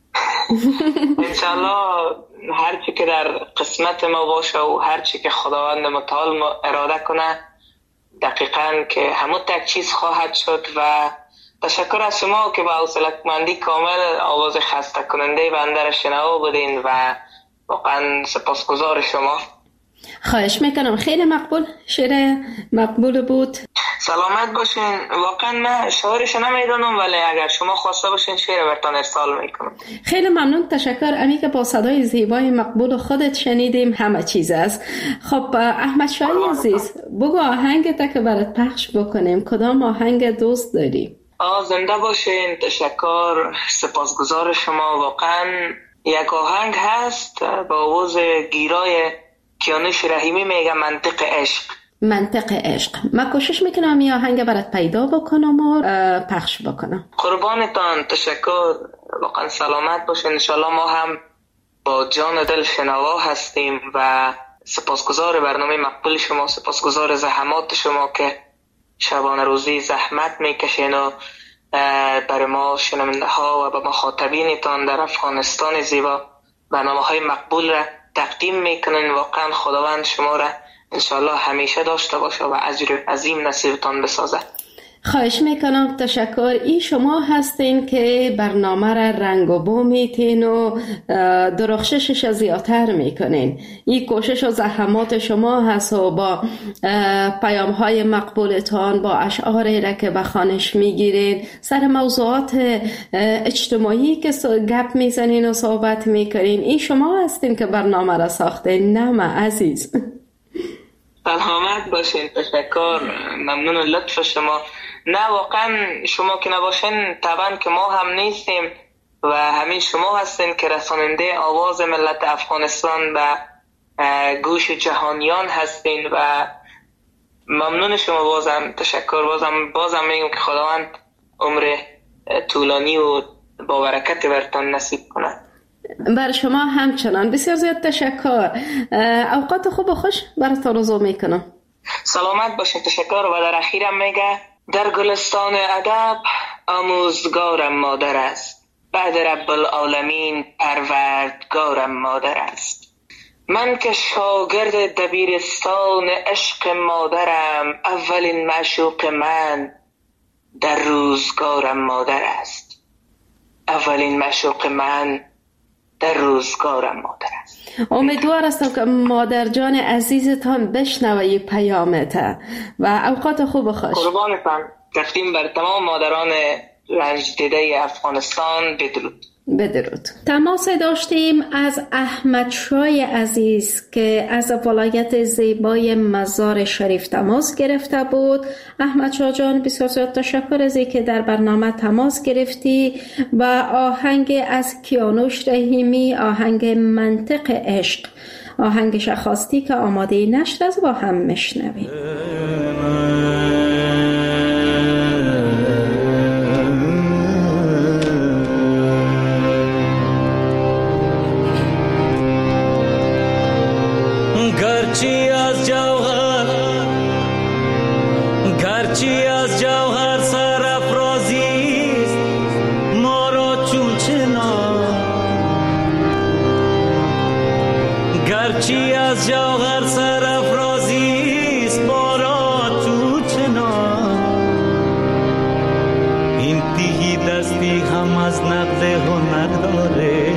انشالله هرچی که در قسمت ما باشه و هرچی که خداوند متعال اراده کنه دقیقاً که همون تک چیز خواهد شد. و تشکر از شما که با حوصله‌مندی کامل آواز خسته کننده بنده را شنوا بودین و واقعا سپاسگزار شما. خواهش میکنم. خیلی مقبول، شعر مقبول بود. سلامت باشین. واقعا من شعرش نمیدونم ولی اگر شما خواسته باشین شعر براتون ارسال میکنم. خیلی ممنون. تشکر. امی که با صدای زیبای مقبول خودت شنیدیم همه چیز است. خب احمد شاهی عزیز بگو آهنگت که برات پخش بکنیم کدام آهنگ دوست داری؟ آه زنده باشین. تشکر. سپاسگزار شما. واقعا یک آهنگ هست با آواز گیرای کیانوش رحیمی میگه منطق عشق. منطق عشق. من کوشش میکنم یه آهنگ برات پیدا بکنم و پخش بکنم. قربانتان. تشکر. واقعا سلامت باشین. انشالله ما هم با جان دل شنوا هستیم و سپاسگزار برنامه مقبول شما، سپاسگزار زحمات شما که شبانه روزی زحمت میکشین و برای ما شنونده ها و به مخاطبینتان در افغانستان زیبا برنامه های مقبول را تقدیم میکنین. واقعا خداوند شما را انشاءالله همیشه داشته باشه و اجر عظیم نصیبتان بسازه. خواهش میکنم. تشکر. این شما هستین که برنامه را رنگ و بو میتین و درخششش زیادتر میکنین. این کوشش و زحمات شما هست و با پیام های مقبولتان، با اشعاری را که به خوانش میگیرین، سر موضوعات اجتماعی که گپ میزنین و صحبت میکنین، این شما هستین که برنامه را ساختین. نه عزیز. سلامت باشین. تشکر. ممنون لطف شما. نه واقعا شما که نباشین طبعا که ما هم نیستیم و همین شما هستین که رساننده آواز ملت افغانستان به گوش جهانیان هستین و ممنون شما. بازم تشکر. بازم بازم میگم که خداوند عمر طولانی و با برکت برتان نصیب کنه. بر شما همچنان. بسیار زیاد تشکر. اوقات خوب و خوش براتون آرزو میکنم. سلامت باشین. تشکر. و در اخیرم میگه در گلستان ادب آموزگارم مادر است، بعد رب العالمین پروردگارم مادر است. من که شاگرد دبیرستان عشق مادرم، اولین معشوق من در روزگارم مادر است. اولین معشوق من در روزگارم مادر است. امیدوار هستم که مادر جان عزیزتان بشنوه پیامت و اوقات خوب و خوش. قربانتان. تقدیم بر تمام مادران رنج دیده افغانستان. بدرود. بدرود. تماس داشتیم از احمد شای عزیز که از ولایت زیبای مزار شریف تماس گرفته بود. احمد شاه جان بسیار زیاد تشکر از اینکه در برنامه تماس گرفتی و آهنگ از کیانوش رحیمی، آهنگ منطق عشق، آهنگش خواستی که آماده نشر از با هم مشنویم. گرچی از جوهر گرچی از جوهر سرافرازی ما را چون چنان، گرچی از جوهر سرافرازی ما را چون چنان، این تیهی دستی هم از نقد هنر داره.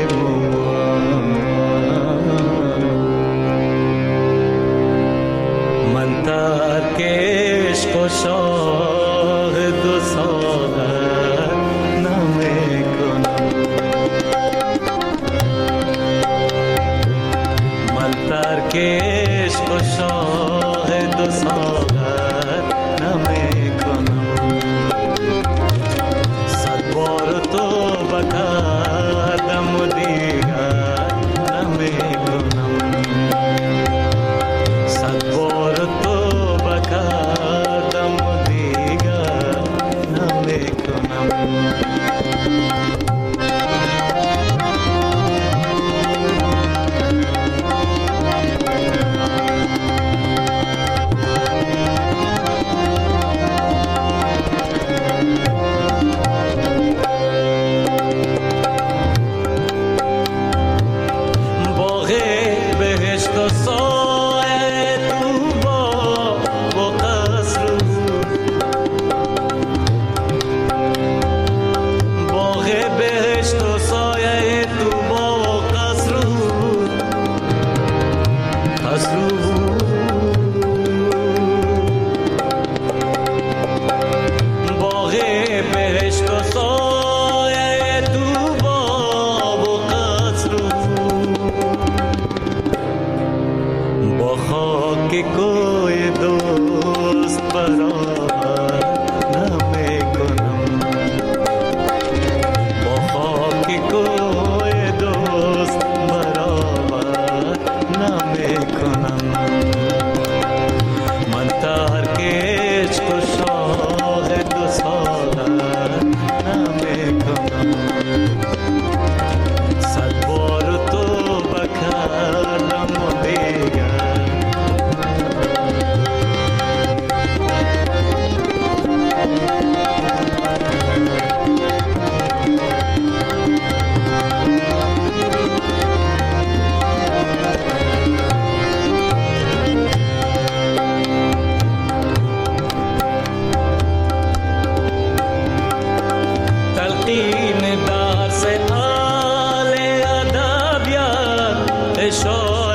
شاهد و ساغر نمی کنم، من ترک عشق و شاهد و ساغر نمی کنم. صد بار تو بکردم و دیگر نمی کنم، صد بار تو بکردم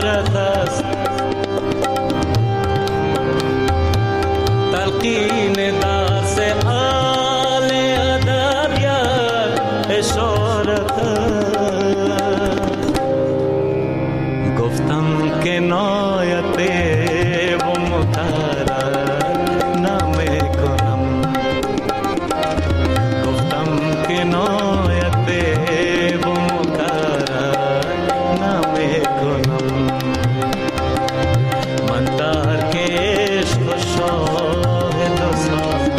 اشارت است، تلقین درس آل ادبیات اشارت است. گفتم کنایت و مترر نمیکنم، گفتم کنایت و مترر نمیکنم. من ترک عشق و شاهد و ساز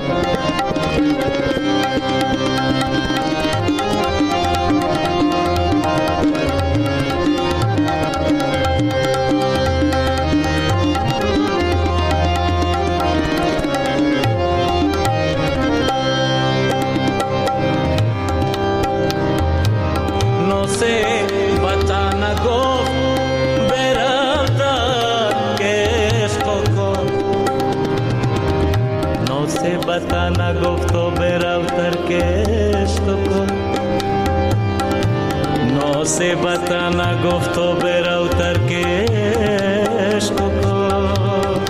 بتا نگفت و برو ترک عشق کن، ناسه بتا نگفت و برو ترک عشق کن،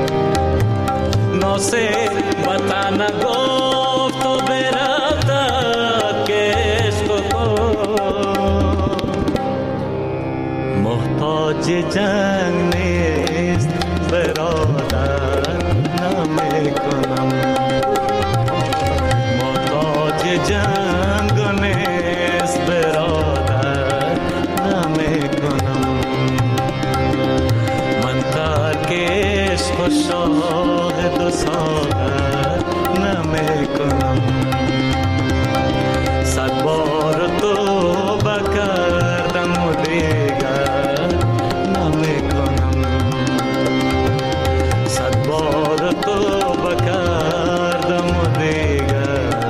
ناسه بتا نگفت و برو ترک عشق کن. محتاج جنگ نیست برادر نمیکنم، جنگ نیست برادر نمیکنم. من ترک عشق و شاهد و ساغر نمیکنم. صد بار توبه کردم و دیگر نمیکنم، صد بار توبه کردم و دیگر.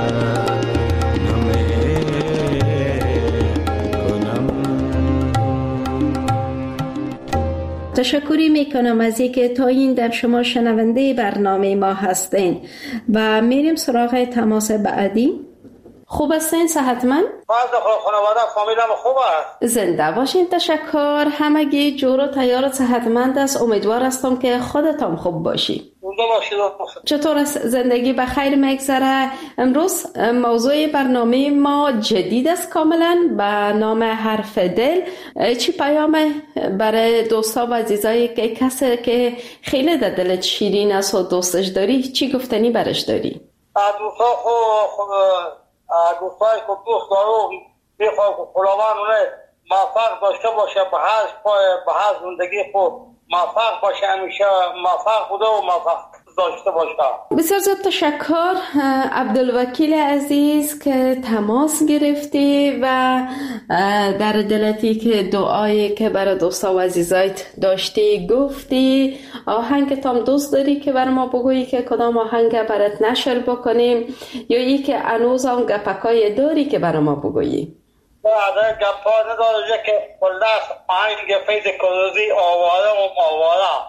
تشکری میکنم از اینکه تا این در شما شنونده برنامه ما هستین و میریم سراغ تماس بعدی. خوب هستین؟ صحتمند؟ خانواده فامیلم خوب است. زنده باشین. تشکر. همگی جور و تیار و صحتمند است. امیدوار هستم که خودتان خوب باشی. چطور است زندگی؟ بخیر میگذره؟ امروز موضوع برنامه ما جدید است کاملا به نام حرف دل. چی پیام برای دوستا و عزیزایی که کسی که خیلی در دلت شیرین است و دوستش داری چی گفتنی برش داری؟ دوستا خود دوستایی که دوست دارم میخوام که خداوند اونه موفق داشته باشه به هر به هر زندگی خود موفق باشه، همیشه موفق بوده و موفق داشته باشه. بسیار زیاد تشکر عبدالوکیل عزیز که تماس گرفتی و در دلتی که دعایی که برای دوستا و عزیزایت داشتی گفتی. آهنگ تام دوست داری که بر ما بگویی که کدام آهنگ برات نشر بکنیم یا ای که هنوز هم گپکای داری که بر ما بگویی؟ بعد گپا نداره که خلاص آهنگ فیض کروزی آواره و آواره.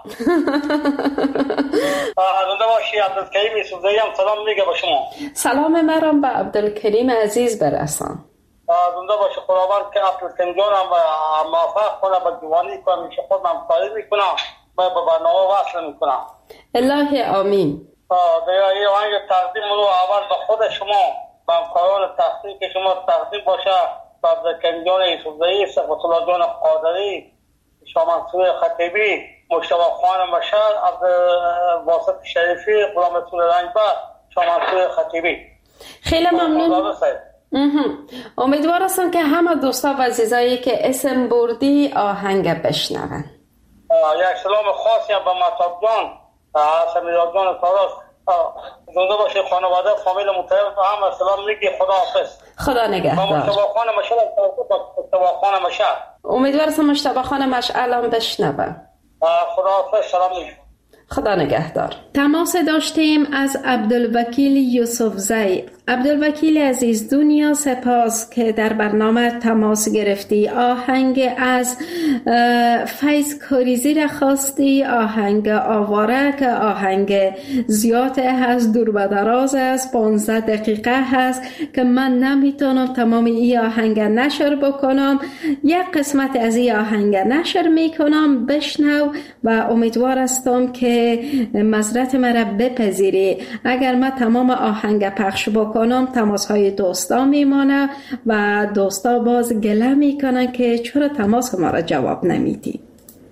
زنده باشی. عبدالکریم سوزایی هم سلام میگه به شما. سلام مرام به عبدالکریم عزیز برسان. زنده باشی. خداوند که عبدالکریم جانم موفق کنه به جوانی کنه، میشه خودم کاری میکنم به برنامه وصل میکنم. الله آمین. دیگه این آهنگ تقدیم رو اول به خود شما به همکاران تقدیم که شما تقدیم باشه به عبدالکریم جان یوسفزئی، صفت الله جان قادری، شاه منصور خطیبی، مجتبی خان مشهد، عبدالواسط شریفی، غلام رسول رنجبر، شاه منصور خطیبی. خیلی ممنون. امیدوار هستم که همه دوستا و عزیزایی که اسم بردی آهنگ بشنون. یک سلام خاصی به مطاب جان، سمیرا جان تاراس. زنده باشی. خانواده فامیل متحد هم سلام میگی. خدا حافظ. خدا نگهدار. مجتبی خان مشعل مجتبی خان مشعل. امیدوار هستم مجتبی خان مشعل هم بشنوه. خدا حافظ. سلام میگی. خدا نگهدار. تماس داشتیم از عبدالوکیل یوسفزئی عبدالوکیل عزیز، دنیا سپاس که در برنامه تماس گرفتی. آهنگ از فیض کاریزی را خواستی، آهنگ آواره که آهنگ زیاد هست، دور و دراز است، پانزده دقیقه هست که من نمیتونم تمام این آهنگ نشر بکنم. یک قسمت از این آهنگ نشر میکنم، بشنو و امیدوار هستم که معذرت مرا بپذیری. اگر من تمام آهنگ پخش بکنم تماس های دوستا میمانه و دوستا باز گله میکنن که چرا تماس ما را جواب نمیدی.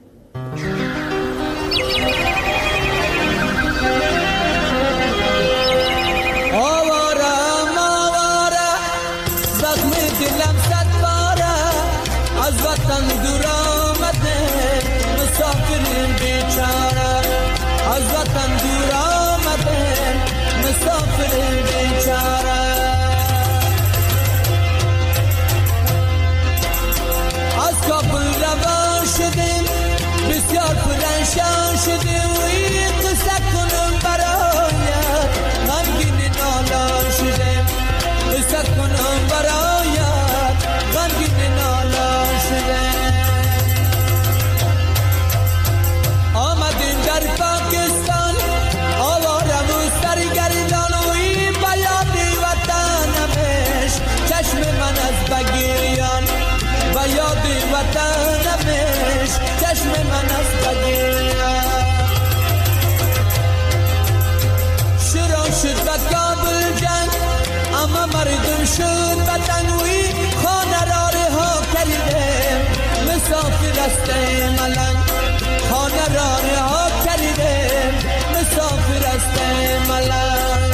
مردم شد بدنوی خانه را رها کردیم، مسافر است ملنگ خانه را رها کردیم، مسافر است ملنگ.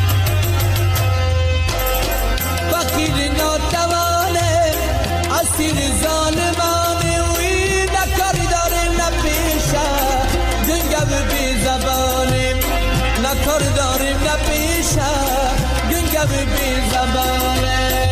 فقیر ناتوانه اسیر ظالمانه وی نکاری داریم نپیشه گنگو بی زبانیم، نکار داریم نپیشه گنگو بی زبانه.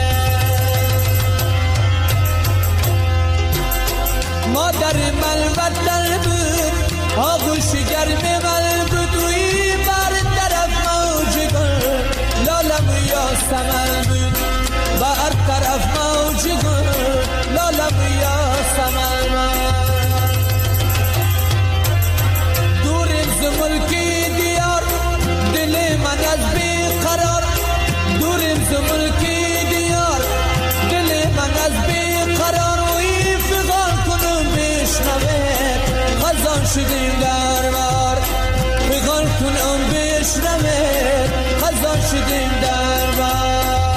مادر ملوت در بود آغوش گرم مل بود وی بر طرف موج گل لالم یا سمن بود، بر طرف موج گل لالم یا سمن. دوریم ز ملکی دیار دل من از بی قرار، دوریم ز ملکی دیار دل من از بی قرار وی فغان کنم بشنوه خزان شدیم در بار، فغان کنم بشنوه خزان شدیم در بار.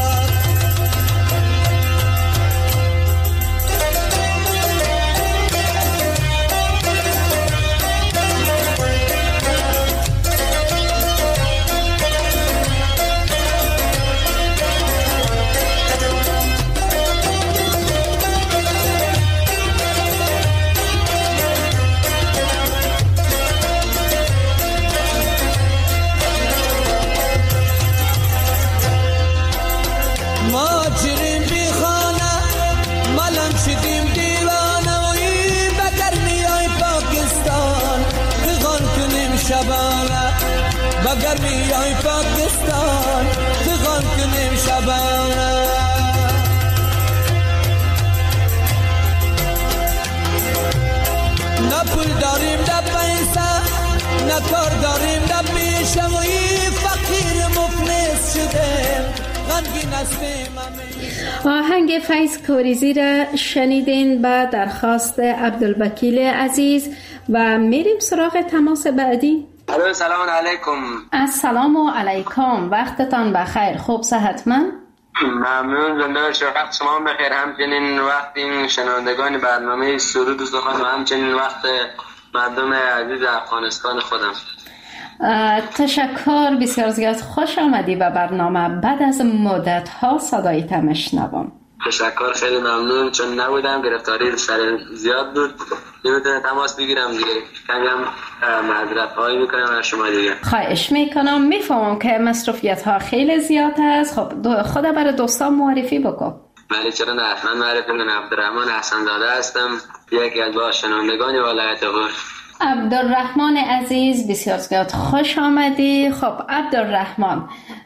بگر میای پاکستان فغان کنیم شبانه. نه پول داریم نه پیسه، نه کار داریم نه پیشه وی فقیر مفلس شدیم غمگین هستیم. آهنگ فیض کاریزی را شنیدین با درخواست عبدالوکیل عزیز و میریم سراغ تماس بعدی. الو سلام علیکم. السلام علیکم، وقتتان بخیر، خوب صحتمند؟ ممنون، زنده شما، وقت شما بخیر. همچنین وقت این شنوندگان برنامه سرود و سخن و همچنین وقت مردم عزیز افغانستان خودم. تشکر، بسیار زیاد خوش آمدی به برنامه. بعد از مدت ها صدایت میشنوم. تشکر، خیلی ممنون. چون نبودم گرفتاری سر زیاد بود نمیتونم تماس بگیرم دیگه، کمی هم معذرت خواهی میکنم از شما دیگه. خواهش میکنم، میفهمم که مصروفیت ها خیلی زیاد هست. خب خود برای دوستان معرفی بکن. بله چرا نه، من معرفی کنم. عبدالرحمن حسن زاده هستم، یکی از با شنوندگان ولایت غور. عبدالرحمن عزیز بسیار زیاد خوش آمدی. خب عبدالرحمن،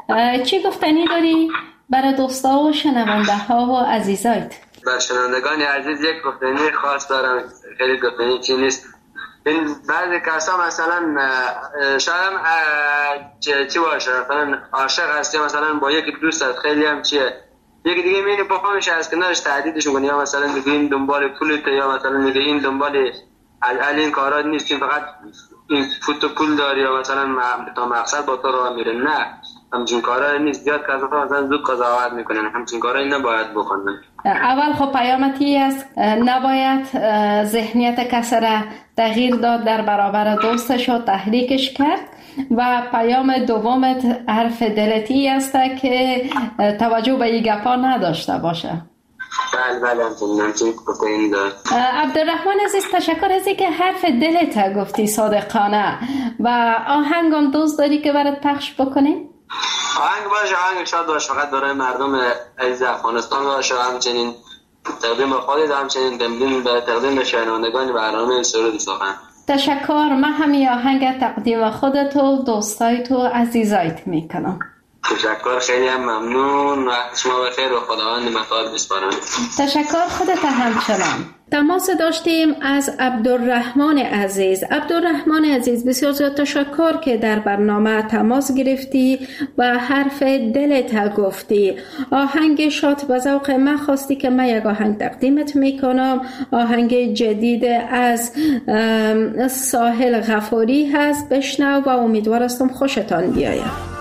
چی گفتنی داری برای دوستا و شنونده ها و عزیزایت؟ برای شنوندگان عزیز یک گفتنی خاص دارم، خیلی گفتنی چی نیست. این بعضی کسا مثلا شاید چی باشه، مثلا عاشق هستی مثلا با یک دوستت خیلی هم چیه، یکی دیگه میینه با خامش از کنارش تهدیدشون کنه، یا مثلا میگه این دنبال پولت، یا مثلا میگه این دنبال علی این کارا نیست، این فقط این فوت پول داری، یا مثلا تا مقصد با تو رو میره. نه، همچین کارا نیست. زیاد کسا مثلا زود قضاوت میکنن، همچین کارا نباید بکنن. اول خب پیامتی است نباید ذهنیت کسی را تغییر داد در برابر دوستش و تحریکش کرد، و پیام دومت حرف دلتی است که توجه به این گپا نداشته باشه. بله بله همچنین گفتنی دارم. عبدالرحمن عزیز، تشکر از اینکه حرف دلت گفتی صادقانه. و آهنگم دوست داری که برات پخش بکنیم؟ آهنگ باشه، آهنگ شاد باشه، فقط برای مردم عزیز افغانستان باشه، همچنین تقدیم خودت، همچنین تقدیم به تقدیم به شنوندگان برنامه سرود سخن. تشکر. من همین آهنگ تقدیم خودت و دوستایت و عزیزایت میکنم. تشکر، خیلی هم ممنون. وقت شما بخیر و خداوند متعال بسپارم. تشکر، خودت همچنان. تماس داشتیم از عبدالرحمن عزیز. عبدالرحمن عزیز، بسیار زیاد تشکر که در برنامه تماس گرفتی و حرف دلت گفتی. آهنگ شاد به ذوق من خواستی که من یک آهنگ تقدیمت میکنم. آهنگ جدید از ساحل غفاری هست، بشنو و امیدوار هستم خوشتان بیاید.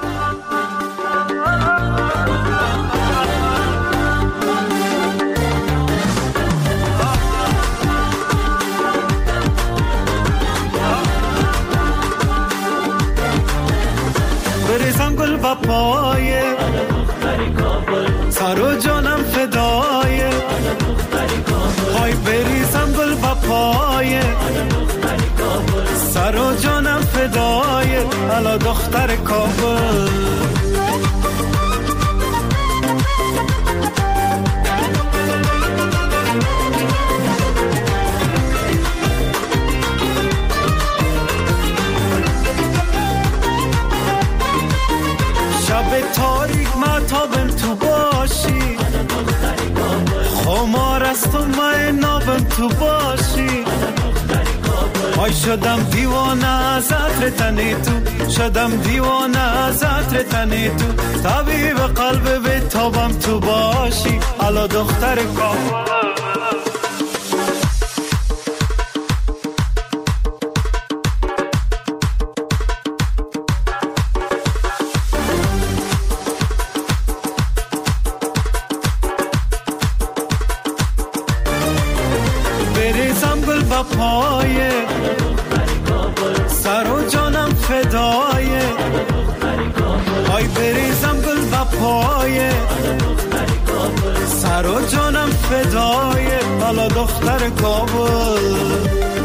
بریزم گل با پایه سر و جانم فدایه، های بریزم گل با پایه سر و جانم فدایه، الا دختر کابل. شب تاریک ماتابم تو باشی، خمار است و من نابم تو باشی، آی شدم دیوانه از عطر تنی تو، شدم دیوانه از عطر تنی تو، طبیب قلب به تابم تو باشی، الا دختر کابل. پایه سر و جانم فدایه، آی بریزم گل با پایه سر و جانم فدایه، حالا دختر کابل.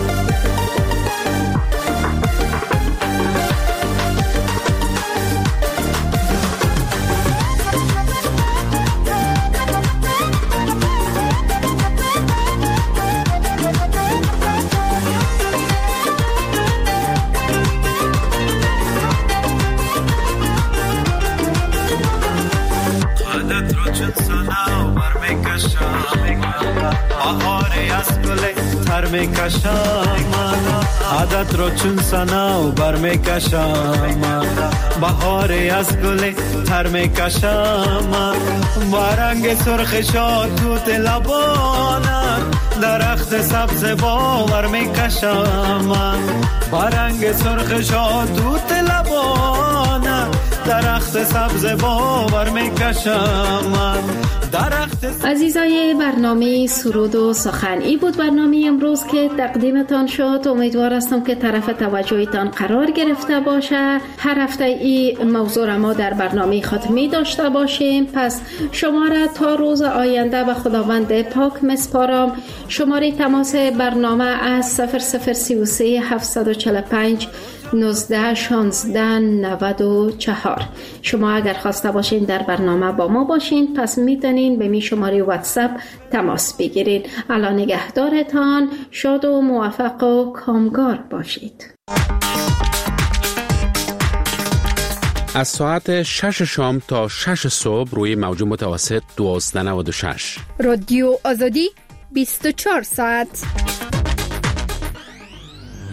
عادت رو چون سنا و بر میکشم، بهاری از گل تر میکشم، با رنگ سرخ شاد توت لبانم، درخت سبز باور میکشم، با رنگ سرخ شاد توت لبانم، درخت سبز باور میکشم. عزیزای برنامه سرود و سخن، ای بود برنامه امروز که تقدیمتان شد. امیدوار هستم که طرف توجهتان قرار گرفته باشه. هر هفته این موضوع را ما در برنامه خود می داشته باشیم. پس شما را تا روز آینده به خداوند پاک مسپارم. شماره تماس برنامه از صفر صفر سی و سه هفتصد و چهل و پنج نوزده شانزده نود و چهار. شما اگر خواسته باشین در برنامه با ما باشین، پس میتونین به می شماره واتساپ تماس بگیرید. الان نگهدارتان، شاد و موفق و کامگار باشید. از ساعت شش شام تا شش صبح روی موج متوسط دوازده نود و شش. رادیو آزادی بیست و چهار ساعت.